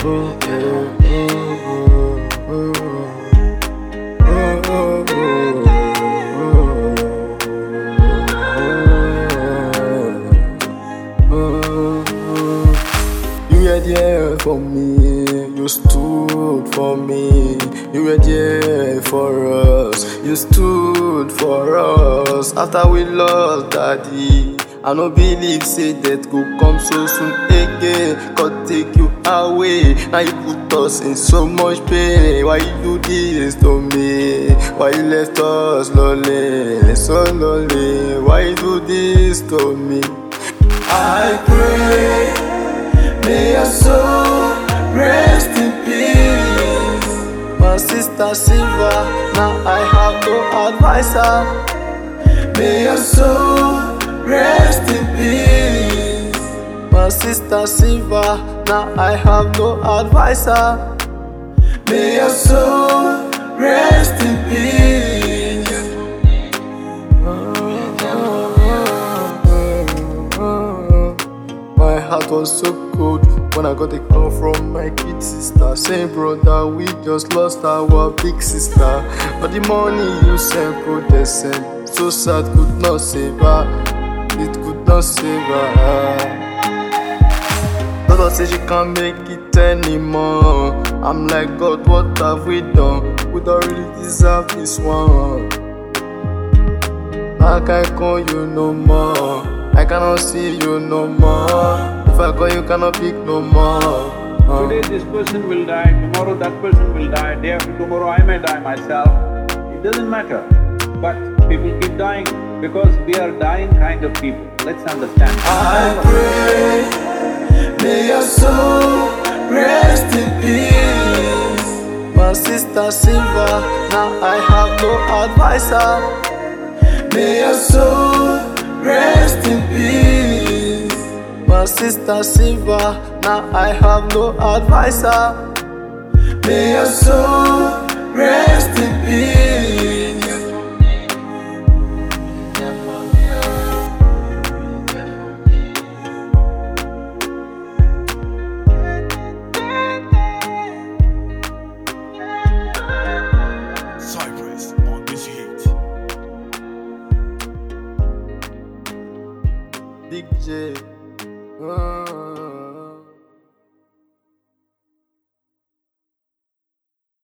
You were there for me, you stood for me. You were there for us, you stood for us. After we lost daddy, I no believe say that go come so soon again. God take you away, now you put us in so much pain. Why you do this to me? Why you left us lonely, so lonely? Why you do this to me? I pray, may your soul rest in peace. My sister Silva, now I have no advisor. May your soul rest in peace. My sister Silva, now I have no advisor. May your soul rest in peace. My heart was so cold when I got a call from my kid sister saying, brother, we just lost our big sister. But the money you sent, bro, they sent. So sad, could not save her. It could not save her. Doctor said she can't make it anymore. I'm like, God, what have we done? We don't really deserve this one. I can't call you no more. I cannot see you no more. If I call you, cannot pick no more. Today this person will die, tomorrow that person will die, day after tomorrow I may die myself. It doesn't matter. But people keep dying because we are dying kind of people. Let's understand. I pray, may your soul rest in peace. My sister Silva, now I have no advisor. May your soul rest in peace. My sister Silva, now I have no advisor. May your soul rest in peace. Cypress on this hit. Big J.